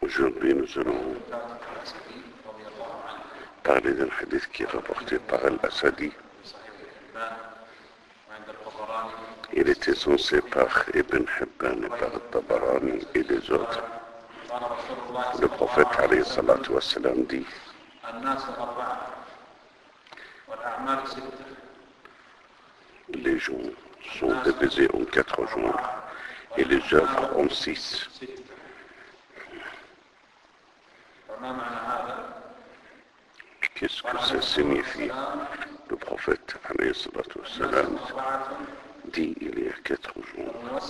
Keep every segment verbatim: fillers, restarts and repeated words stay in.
Aujourd'hui, nous allons parler d'un hadith qui est rapporté par Al-Asadi. Il était censé par Ibn Hibban et par Tabarani et les autres. Le prophète alayhi salatu wassalam dit: les gens sont divisés en quatre genres et les œuvres en six. Qu'est-ce que ça signifie? Le prophète alayhi salatu wassalam dit: il y a quatre genres.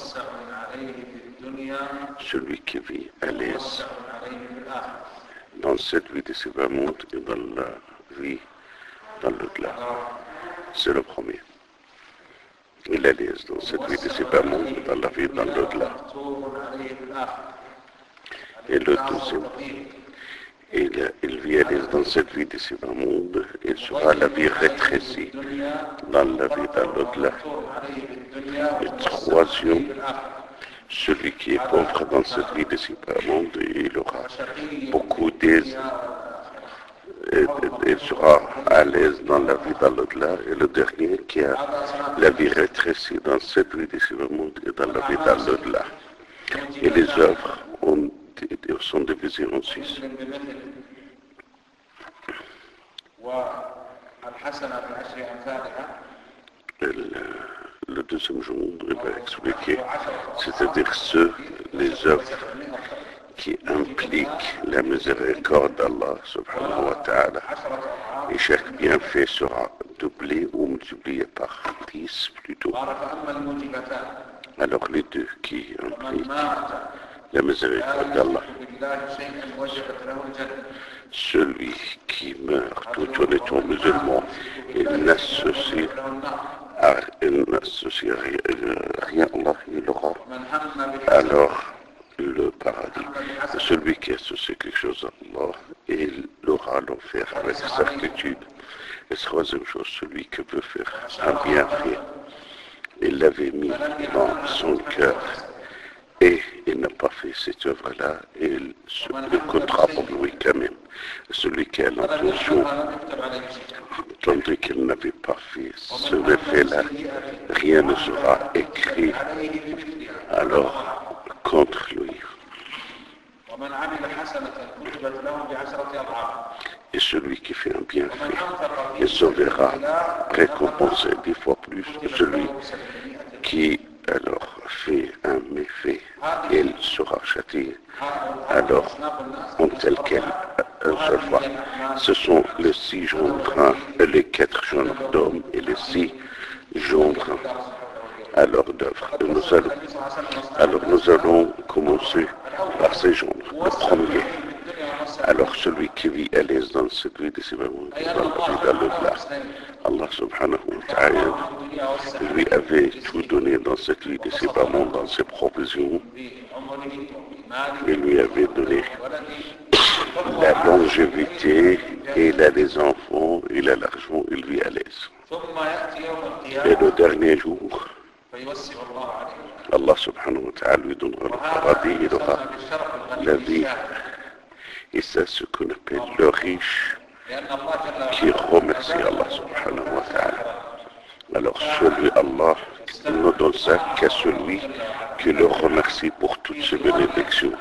Celui qui vit à l'aise dans cette vie de ce bas monde et dans la vie dans l'au-delà. C'est le premier. Il est à l'aise dans cette vie de ce bas monde et dans la vie dans l'au-delà. Et le deuxième, il, il vit à l'aise dans cette vie de ce bas monde et sera la vie rétrécie dans la vie dans l'au-delà. Et troisième, celui qui est pauvre dans cette vie de ce bas monde, il aura beaucoup d'aise. Il sera à l'aise dans la vie dans l'au-delà. Et le dernier qui a la vie rétrécie dans cette vie de ce bas monde et dans la vie dans l'au-delà. Et les œuvres ont, sont divisées en six. Le, le deuxième jour, il va expliquer, c'est-à-dire ceux, les œuvres qui impliquent la miséricorde d'Allah subhanahu wa ta'ala. Et chaque bienfait sera doublé ou multiplié par dix plutôt. Alors les deux qui impliquent la miséricorde d'Allah. Celui qui meurt tout en étant musulman, il n'associe à il n'associe rien à Allah, il aura alors le paradis. Celui qui associe quelque chose à Allah, il aura l'enfer avec certitude. Et troisième chose, celui qui veut faire un bienfait, il l'avait mis dans son cœur et il n'a pas fait cette œuvre-là, il se comptera pour lui quand même. Celui qui a l'intention, tandis qu'il n'avait pas fait ce effet-là, rien ne sera écrit alors contre lui. Et celui qui fait un bienfait, il se verra récompensé dix fois plus que celui qui alors fait un méfait, il sera châtié alors en tel quel une seule fois. Ce sont les six genres, les quatre genres d'hommes et les six genres alors d'œuvres. Nous allons, alors nous allons commencer par ces genres. Le premier, alors celui qui vit à l'aise dans cette vie de ce monde, dans la vie dans l'au-delà. Allah subhanahu wa ta'ala lui avait tout donné dans cette vie de ce bas monde, dans ses provisions. Il lui avait donné la longévité, et il a des enfants, il a l'argent, il vit à l'aise. Et le dernier jour, Allah subhanahu wa ta'ala lui donnera le paradis, il aura la vie. Et c'est ce qu'on appelle le riche qui remercie Allah subhanahu wa ta'ala. Alors celui Allah ne donne ça qu'à celui qui le remercie pour toutes ses bénédictions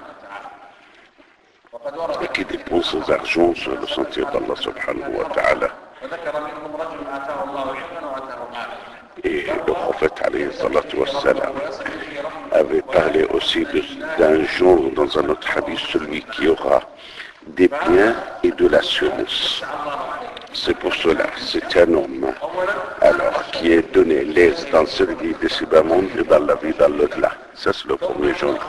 et qui dépense ses argent sur le sentier d'Allah subhanahu wa ta'ala. Et le prophète alayhi salatu wassalam avait parlé aussi d'un genre dans un autre hadith, celui qui aura des biens et de la science. C'est pour cela, c'est un homme alors qui est donné l'aise dans cette vie de ce bas monde et dans la vie dans l'au-delà. Ça c'est le premier genre.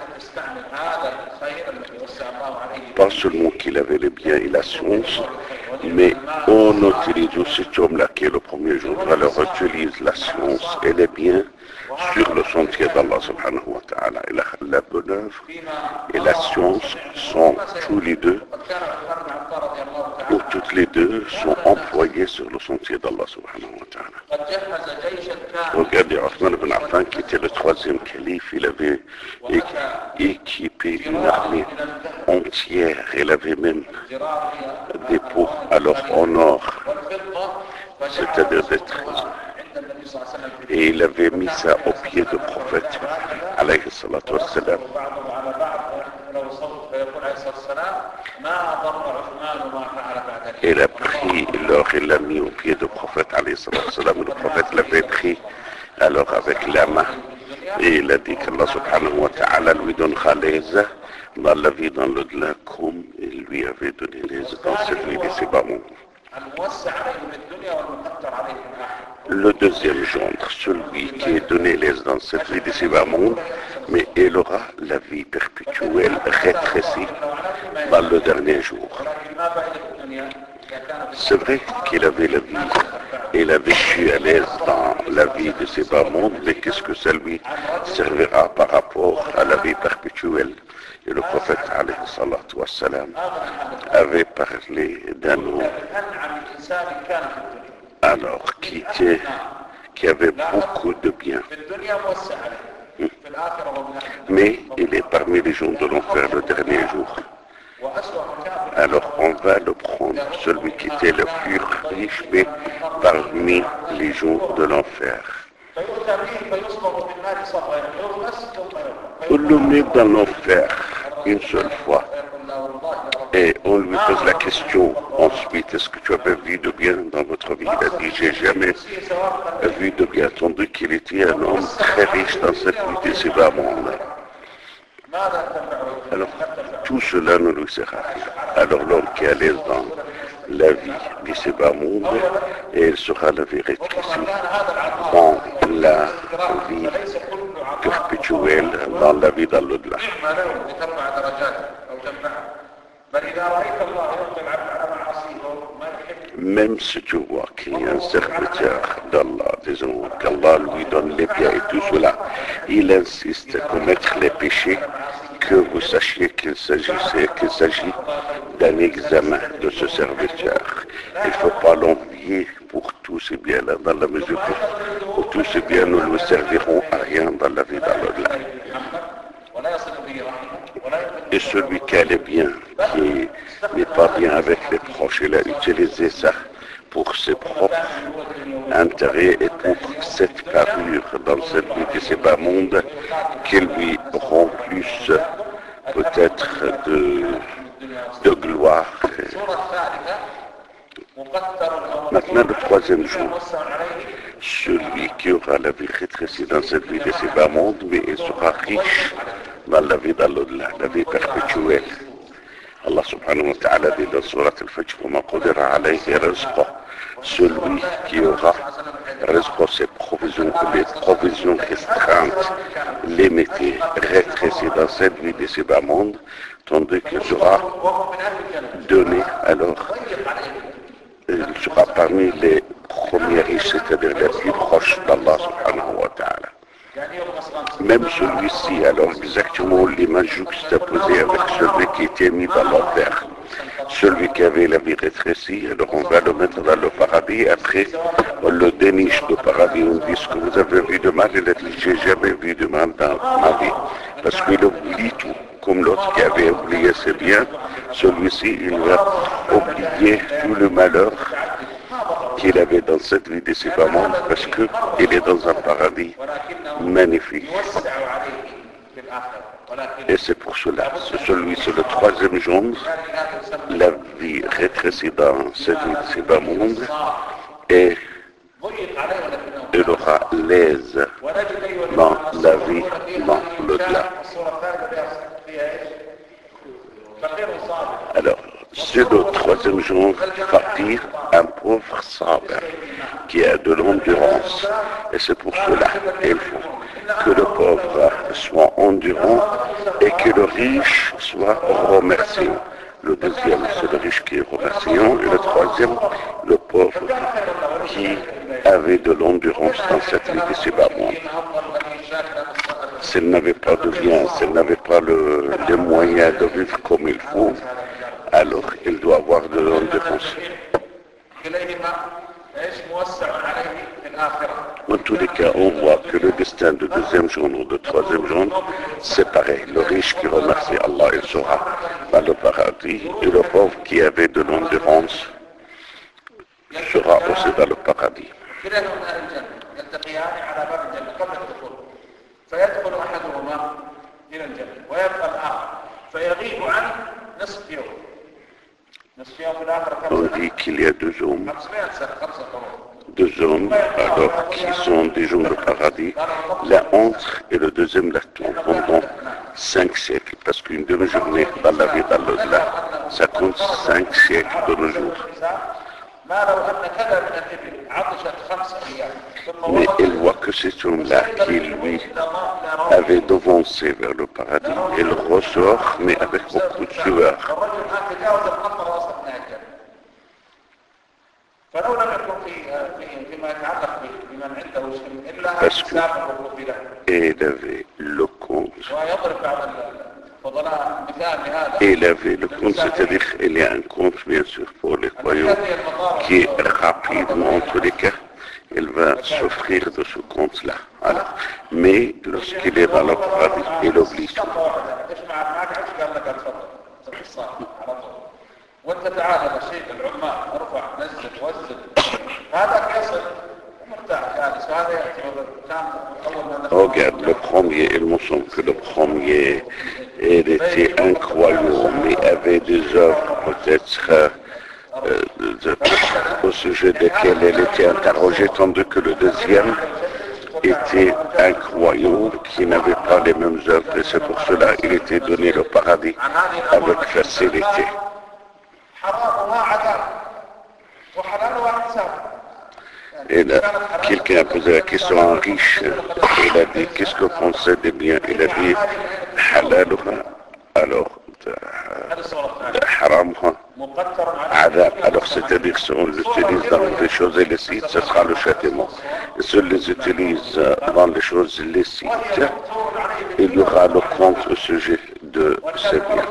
Pas seulement qu'il avait les biens et la science, mais on utilise cet homme-là qui est le premier genre. Alors utilise la science et les biens sur le sentier d'Allah subhanahu wa ta'ala. Et la, la bonne œuvre et la science sont tous les deux, ou toutes les deux sont employés sur le sentier d'Allah subhanahu wa ta'ala. Regardez Othman ibn Affan qui était le troisième calife, il avait équipé une armée entière entière. Il avait même des pots, alors en or, c'est-à-dire des trésors. Et il avait mis ça au pied du prophète, alayhi salatu wassalam. Et il a pris l'or, il l'a mis au pied du prophète, alayhi salatu wassalam. Le prophète l'avait pris alors avec la main. Et il a dit qu'Allah subhanahu wa ta'ala lui donnera les uns dans la vie, dans l'au-delà, comme il lui avait donné les uns dans cette vie d'ici-bas. Le deuxième gendre, celui qui est donné les dans cette vie d'ici-bas monde, mais il aura la vie perpétuelle rétrécie dans le dernier jour. C'est vrai qu'il avait la vie, il a vécu à l'aise dans la vie de ces bas mondes, mais qu'est-ce que ça lui servira par rapport à la vie perpétuelle? Et le prophète, alayhi salatu wassalam, avait parlé d'un homme, alors qui était, qui avait beaucoup de biens. Mais il est parmi les gens de l'enfer le dernier jour. Alors on va le prendre, celui qui était le plus riche, mais parmi les gens de l'enfer. On le met dans l'enfer une seule fois. Et on lui pose la question ensuite, est-ce que tu avais vu de bien dans votre vie? Il a dit, j'ai jamais vu de bien, tandis qu'il était un homme très riche dans cette vie de ces bas mondes. Alors, tout cela ne lui sert à rien. Alors l'homme qui est à l'aise dans la vie de ces bas mondes, et il sera la vie rétrécie dans la vie perpétuelle, dans la vie dans l'au-delà. Même si tu vois qu'il y a un serviteur d'Allah, disons qu'Allah lui donne les biens et tout cela, il insiste à commettre les péchés, que vous sachiez qu'il s'agissait, qu'il s'agit d'un examen de ce serviteur. Il ne faut pas l'envier pour tous ces biens-là, dans la mesure où tous ces biens ne lui serviront à rien dans la vie dans l'au-delà. Et celui qui a les biens, qui n'est pas bien avec les proches, il a utilisé ça pour ses propres intérêts et pour cette parure dans cette vie de ces bas mondes qui lui rend plus peut-être de, de gloire. Maintenant, le troisième jour, celui qui aura la vie rétrécie dans cette vie de ces bas mondes, mais il sera riche dans la vie dans l'au-delà, la vie perpétuelle. Allah subhanahu wa ta'ala dit dans Surat al-Fajr, وَمَا قُدِرَ عَلَيْهِ رِزْقُهُ, celui qui aura rizqo, ses provisions, les provisions restreintes, limitées, rétrécies dans cette vie de ces bas mondes, tandis qu'il sera donné, alors il sera parmi les premiers riches, c'est-à-dire les plus proches d'Allah subhanahu wa ta'ala. Même celui-ci, alors exactement l'image juxtaposée avec celui qui était mis dans l'enfer. Celui qui avait la vie rétrécie, alors on va le mettre dans le paradis, après on le déniche du paradis, on dit ce que vous avez vu de mal, il a dit j'ai jamais vu de mal dans ma vie, parce qu'il oublie tout, comme l'autre qui avait oublié ses biens, celui-ci il va oublier tout le malheur qu'il avait dans cette vie de ces bas mondes, parce qu'il est dans un paradis magnifique. Et c'est pour cela, c'est celui, c'est le troisième gendre, la vie rétrécie dans cette vie de ces bas mondes, et il aura l'aise dans la vie, dans l'au-delà. Alors, c'est le troisième genre, fakir, un pauvre sabr, qui a de l'endurance. Et c'est pour cela qu'il faut que le pauvre soit endurant et que le riche soit remerciant. Le deuxième, c'est le riche qui est remerciant. Et le troisième, le pauvre qui avait de l'endurance dans cette vie de ces bas mondes. S'il n'avait pas de bien, s'il n'avait pas le, les moyens de vivre comme il faut, alors il doit avoir de l'endurance. En tout tous les cas, on voit que le destin de deuxième jour ou de troisième jour, c'est pareil. Le riche qui remercie Allah, il sera dans le paradis, et le pauvre qui avait de l'endurance sera aussi dans le paradis. On dit qu'il y a deux hommes, deux hommes alors qui sont des gens de paradis, l'un entre et le deuxième l'attend pendant cinq siècles, parce qu'une demi-journée dans la vie d'Allah, ça compte cinq siècles de nos jours. Mais il voit que cet homme-là qui lui avait devancé vers le paradis, il ressort mais avec beaucoup de sueur. Parce qu'il avait le compte. Il avait le compte, c'est-à-dire qu'il y a un compte bien sûr pour les croyants qui est rapidement en tous les cas, il va s'offrir de ce compte-là. Alors, mais lorsqu'il est dans le paradis, il oublie tout. وانت تعال شيء العمال ارفع نزل وزن هذا يصل ومرتاح جالس وهذا يعتبر كان اول ما regarde le premier, il me semble que le premier il était incroyant mais avait des œuvres peut-être euh, de, au sujet desquelles il était interrogé, tandis que le deuxième était incroyant, qui n'avait pas les mêmes œuvres et c'est pour cela qu'il était donné le paradis avec facilité. Et là, quelqu'un a posé la question à un riche, il a dit, qu'est-ce que vous pensez des biens? Il a dit, halal, alors, haram, adab. Alors, c'est-à-dire, si on l'utilise dans les choses illicites, ce sera le châtiment. Et si on les utilise dans les choses licites, il y aura le compte au sujet de ces biens.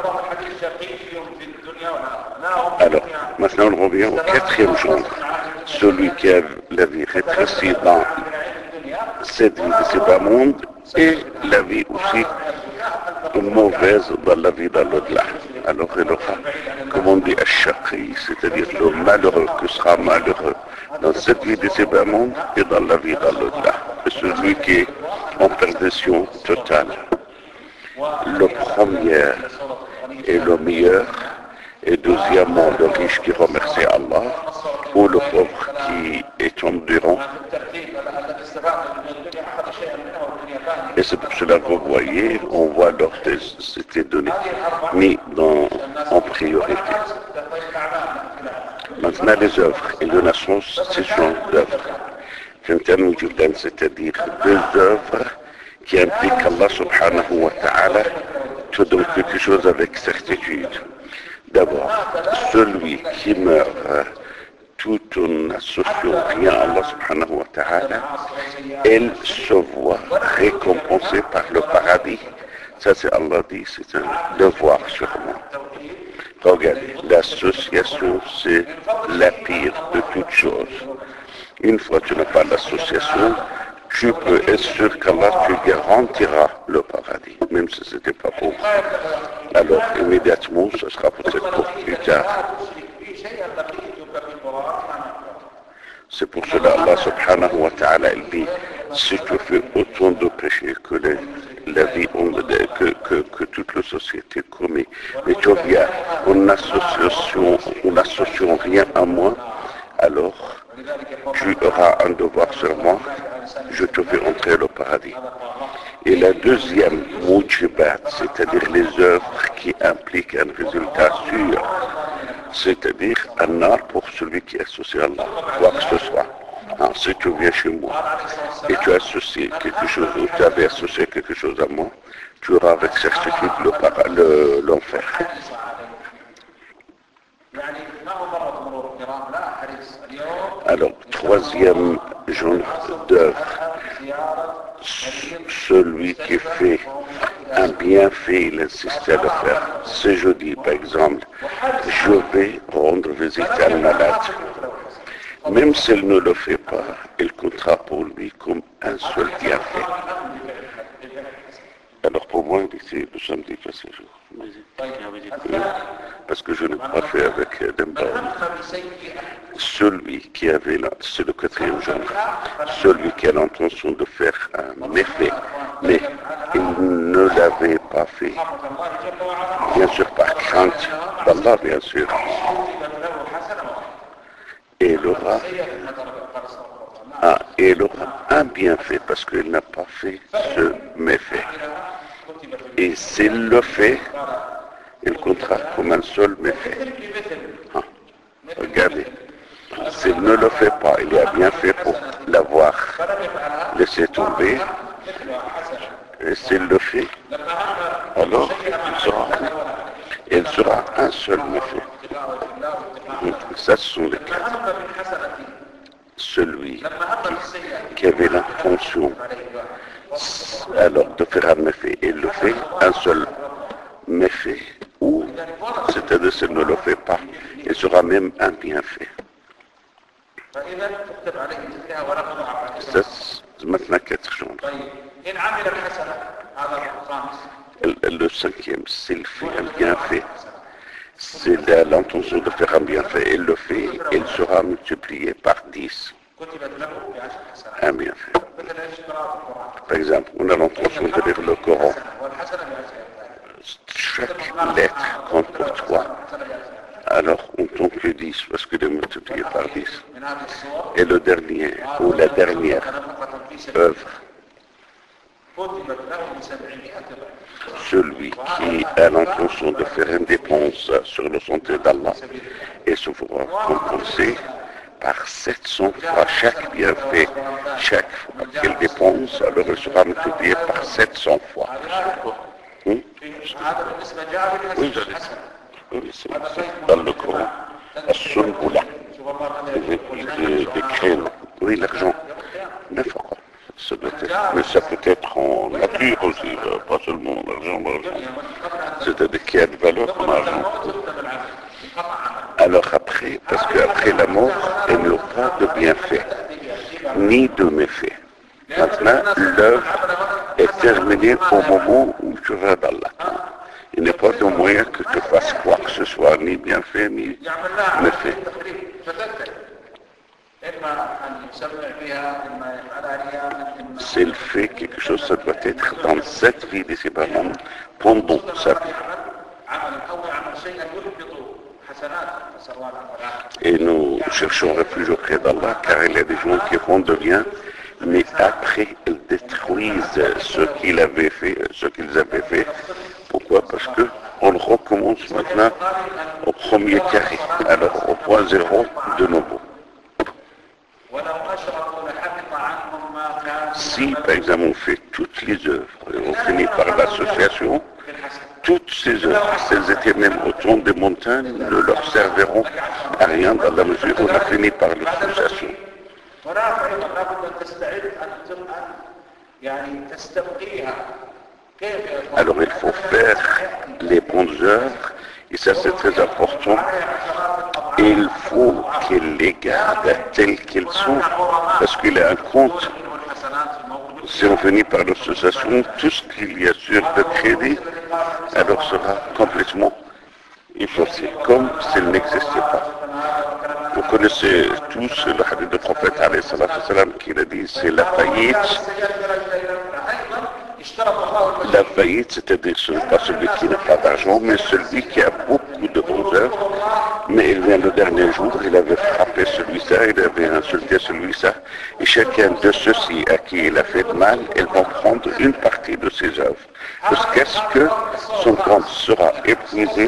Alors, maintenant on revient au quatrième genre, celui qui a la vie rétrécie dans cette vie de ce bas monde et la vie aussi mauvaise dans la vie dans l'au-delà. Alors il aura, comme on dit, ash-shaqi, c'est-à-dire le malheureux qui sera malheureux dans cette vie de ce bas monde et dans la vie dans l'au-delà. Et celui qui est en perdition totale. Le premier est le meilleur. Et deuxièmement, le riche qui remercie Allah, ou le pauvre qui est endurant. Et c'est pour cela que vous voyez, on voit leur thèse, c'était donné, mis dans, en priorité. Maintenant, les œuvres, il y en a succession d'œuvres. C'est-à-dire deux œuvres qui impliquent Allah subhanahu wa ta'ala, te donne quelque chose avec certitude. D'abord, celui qui meurt tout en associant rien à Allah subhanahu wa ta'ala, elle se voit récompensée par le paradis. Ça, c'est Allah dit, c'est un devoir sur moi. Regardez, l'association, c'est la pire de toutes choses. Une fois que tu n'as pas l'association, tu peux être sûr qu'Allah te garantira le paradis, même si ce n'était pas pour. Alors immédiatement, ce sera peut-être pour plus tard. C'est pour cela Allah subhanahu wa ta'ala il dit, si tu fais autant de péchés que les, la vie, que, que, que toute la société commet, mais tu viens en association, en associant rien à moi, alors tu auras un devoir sur moi, je te fais entrer au paradis. Et la deuxième moujibat, c'est-à-dire les œuvres qui impliquent un résultat sûr, c'est-à-dire un art pour celui qui associe Allah, quoi que ce soit. Alors, si tu viens chez moi et tu associes quelque chose, ou tu avais associé quelque chose à moi, tu auras avec certitude le para, le, l'enfer. Alors, troisième genre d'œuvre, celui qui fait un bienfait, il insiste à le faire. Si je dis, par exemple, je vais rendre visite à un malade, Même s'il ne le fait pas, il comptera pour lui comme un seul bienfait. Alors pour moi, c'est le samedi passé jour. Parce que je n'ai pas fait avec Demba. Celui qui avait là, c'est le quatrième jour, celui qui a l'intention de faire un méfait, mais il ne l'avait pas fait, bien sûr par crainte d'Allah, bien sûr, et il aura, ah, et il aura un bienfait parce qu'il n'a pas fait ce méfait. Et s'il le fait, il comptera comme un seul méfait. Ah, regardez, s'il ne le fait pas, il a bien fait pour l'avoir laissé tomber. Et s'il le fait, alors il sera, il sera un seul méfait. Ça, ce sont les quatre. Celui qui, qui avait l'intention alors de faire un méfait, il le fait, un seul méfait, ou c'est-à-dire s'il ne le fait pas, il sera même un bienfait. Ça, c'est maintenant quatre jours. Le, le cinquième, s'il fait un bienfait, s'il a l'intention de faire un bienfait, il le fait, il sera multiplié par dix. Un bienfait. Par exemple, on a l'intention de lire le Coran. Chaque lettre compte pour toi. Alors, on tombe que dix, parce qu'il est multiplié par dix. Et le dernier, ou la dernière œuvre, celui qui a l'intention de faire une dépense sur le sentier d'Allah et se fera compenser par sept cents fois chaque bienfait, chaque fois qu'il dépense, alors il sera multiplié par sept cents fois. Hmm? Oui, oui, c'est dans le Coran. As-Sunbula, des graines. Oui, l'argent. N'importe. Ça doit être, mais ça peut être en nature aussi, pas seulement l'argent, l'argent. C'est-à-dire qu'il y a de valeur comme argent. Alors après, parce qu'après la mort, il n'y aura pas de bienfait, ni de méfait. Maintenant, l'œuvre est terminée au moment où tu vas d'Allah. Il n'y a pas de moyen que tu fasses quoi que ce soit, ni bienfait, ni méfait. S'il fait quelque chose, ça doit être dans cette vie de ses parents, pendant sa vie. Et nous cherchons refuge auprès d'Allah, car il y a des gens qui font de bien, mais après ils détruisent ce qu'ils avaient fait, ce qu'ils avaient fait. Pourquoi? Parce que on recommence maintenant au premier carré, alors au point zéro de nouveau. Si, par exemple, on fait toutes les œuvres et on finit par l'association, toutes ces œuvres, si elles étaient même au ton des montagnes, ne leur serviront à rien dans la mesure où on a fini par l'association. Alors il faut faire les bonnes œuvres, et ça c'est très important. Il faut qu'il les garde tels qu'ils sont, parce qu'il y a un compte. Si on finit par l'association, tout ce qu'il y a sur le crédit, alors sera complètement effacé, comme s'il n'existait pas. Vous connaissez tous le hadith du prophète alayhi salatu wassalam qui a dit, c'est la faillite. La faillite, c'est-à-dire ce n'est pas celui qui n'a pas d'argent, mais celui qui a beaucoup de bonnes œuvres. Mais il vient le dernier jour, il avait frappé celui-là, il avait insulté celui-là, et chacun de ceux-ci à qui il a fait de mal, ils vont prendre une partie de ses œuvres. Jusqu'à ce que son compte sera épuisé.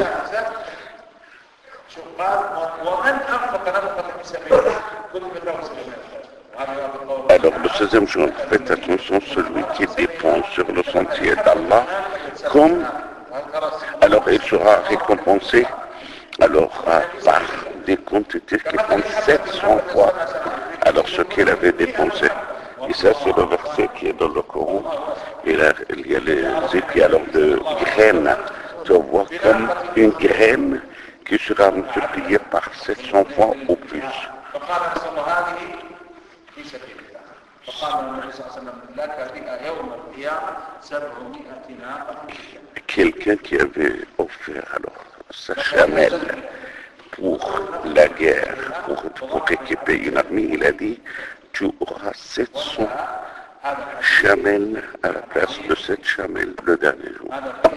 Alors le seizième jour, faites attention, celui qui dépend sur le sentier d'Allah, comme, alors il sera récompensé, alors à par des quantités qui font sept cents fois, alors ce qu'il avait dépensé. Et ça c'est le verset qui est dans le Coran. Et là, il y a les épis alors de graines, tu vois comme une graine qui sera multipliée par sept cents fois au plus. فقال رسول الله هذه في سبيل الله. فقال النبي صلى الله عليه وسلم لك بها يوم القيامة سبعمائة ناقة. Quelqu'un qui avait offert alors sa chamelle pour la guerre, pour, pour équiper une armée, il a dit, tu auras sept cents chamelles à la place de cette chamelle le dernier jour.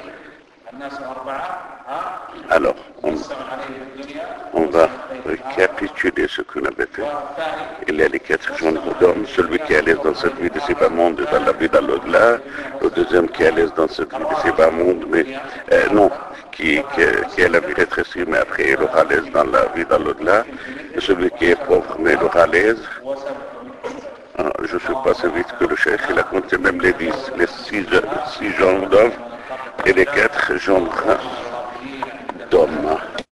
Alors, on, on va récapituler ce qu'on avait fait. Il y a les quatre genres d'hommes, celui qui est à l'aise dans cette vie de ces bas mondes et dans la vie dans l'au-delà, le deuxième qui est à l'aise dans cette vie de ces bas mondes, mais euh, non, qui, qui, qui est la vie rétrécie, mais après il aura l'aise dans la vie dans l'au-delà, et celui qui est pauvre, mais il aura l'aise. Ah, je suis passé vite que le chef, il a compté même les dix, les six, six genres d'hommes et les quatre genres d'hommes.